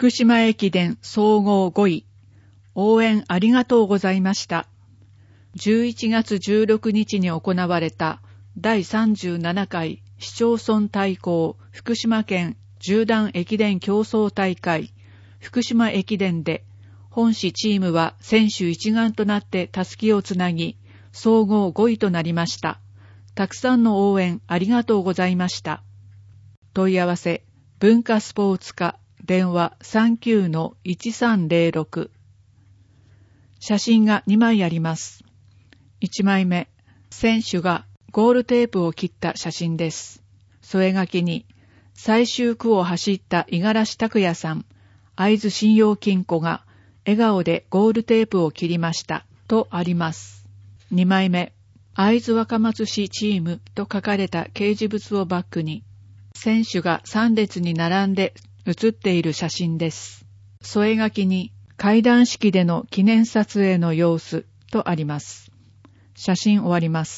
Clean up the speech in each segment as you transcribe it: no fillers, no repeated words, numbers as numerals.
福島駅伝総合5位。応援ありがとうございました。11月16日に行われた第37回市町村対抗福島県縦断駅伝競争大会福島駅伝で本市チームは選手一丸となって襷をつなぎ総合5位となりました。たくさんの応援ありがとうございました。問い合わせ文化スポーツ課電話 39-1306。 写真が2枚あります。1枚目、選手がゴールテープを切った写真です。添え書きに、最終区を走った五十嵐拓也さん、会津信用金庫が笑顔でゴールテープを切りましたとあります。2枚目、会津若松市チームと書かれた掲示物をバックに、選手が3列に並んで写っている写真です。添え書きに、階段式での記念撮影の様子とあります。写真終わります。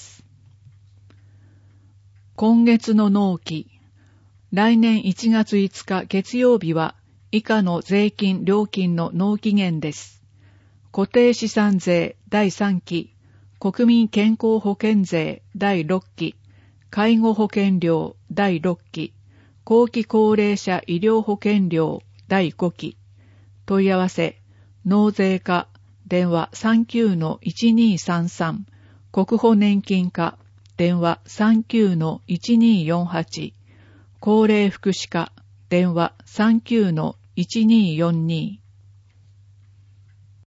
今月の納期。来年1月5日月曜日は以下の税金料金の納期限です。固定資産税第3期、国民健康保険税第6期、介護保険料第6期、後期高齢者医療保険料第5期。問い合わせ納税課電話 39-1233、 国保年金課電話 39-1248、 高齢福祉課電話 39-1242。